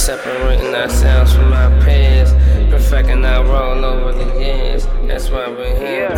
Separating ourselves from our peers, perfecting our role over the years. That's why we're here.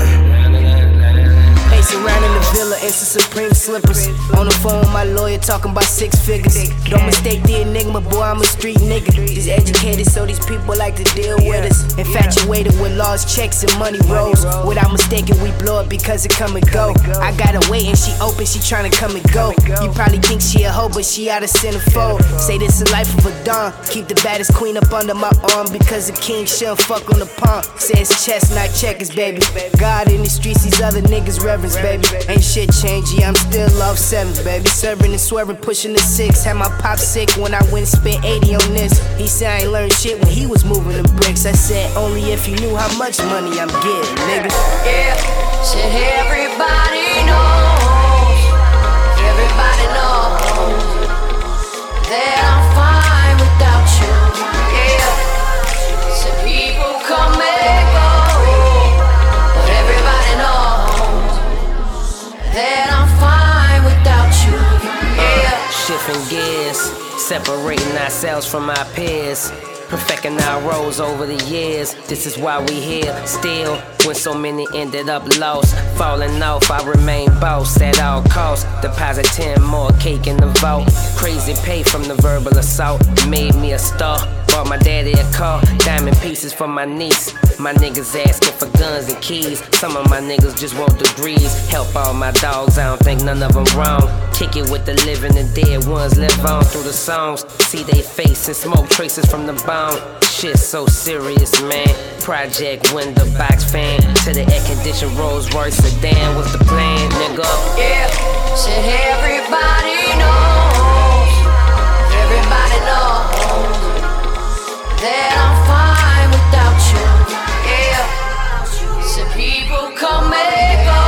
Surrounding the villa in some Supreme slippers. On the phone with my lawyer talking about 6 figures. Don't mistake the enigma, boy, I'm a street nigga. Just educated so these people like to deal with us. Infatuated with laws, checks, and money rolls. Without mistaking, we blow it because it come and go. I gotta wait and she open, she tryna come and go. You probably think she a hoe, but she out of centerfold. Say this the life of a don. Keep the baddest queen up under my arm because a king shouldn't fuck on the pawn. Say it's chess, not checkers, baby. God in the streets, these other niggas reverence, baby. Ain't shit changed, yeah, I'm still off 7, baby. Serving and swerving, pushing the 6. Had my pop sick when I went and spent 80 on this. He said I ain't learned shit when he was moving the bricks. I said only if you knew how much money I'm getting, nigga. Yeah, shit, everybody knows. Everybody knows that I'm fine without you. Yeah, so people come and go, but everybody knows that I'm fine without you. Yeah. Shifting gears, separating ourselves from our peers, perfecting our roles over the years. This is why we here still, when so many ended up lost. Falling off, I remain boss at all costs. Deposit 10 more cake in the vault. Crazy pay from the verbal assault, made me a star. Bought my daddy a car, diamond pieces for my niece. My niggas asking for guns and keys. Some of my niggas just want degrees. Help all my dogs, I don't think none of them wrong. Kick it with the living and dead ones, live on through the songs. See they face and smoke traces from the bone. Shit so serious, man. Project window box fan to the air-conditioned Rolls Royce sedan. What's the plan, nigga? Yeah, shit, everybody knows. Everybody knows that I'm fine without you. Yeah, so people come and go,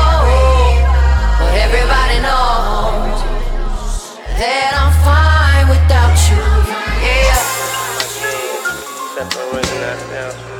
but everybody knows that I'm fine without you. Yeah. Separating ourselves from